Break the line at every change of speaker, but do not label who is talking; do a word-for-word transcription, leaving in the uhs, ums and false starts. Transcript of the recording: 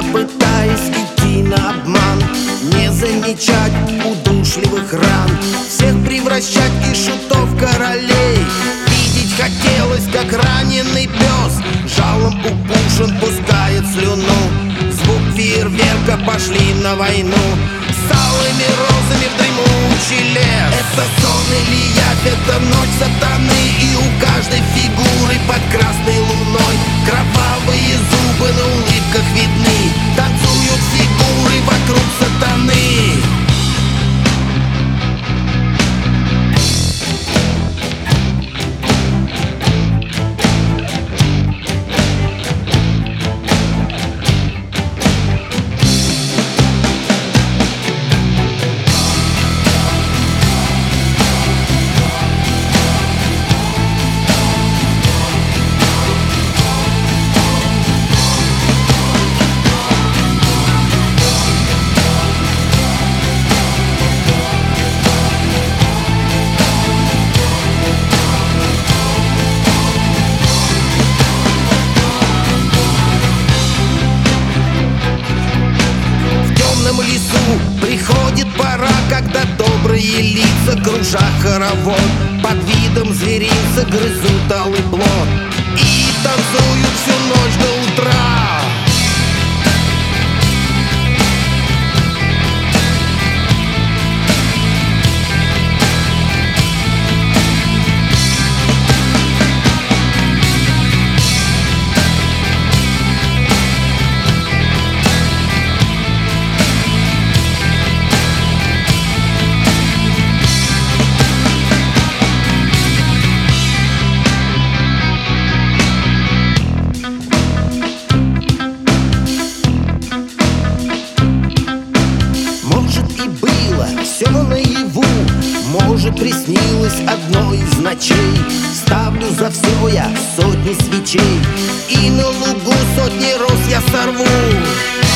пытаясь идти на обман, не замечать удушливых ран, всех превращать из шутов в королей. Видеть хотелось, как раненый пес жалом укушен, пускает слюну. Звук фейерверка, пошли на войну, с алыми розами в дремучий лес. Это сон или явь, это ночь сатаны, и у каждой фигуры под красной луной кровавые зубы на улыбках видны. Танцуют фигуры вокруг сатаны. Приходит пора, когда добрые лица, кружа хоровод, под видом зверинца грызут алый плод и танцуют всю ночь до утра. Все наяву, может, приснилось одно из ночей. Ставлю за все я сотни свечей, и на лугу сотни роз я сорву.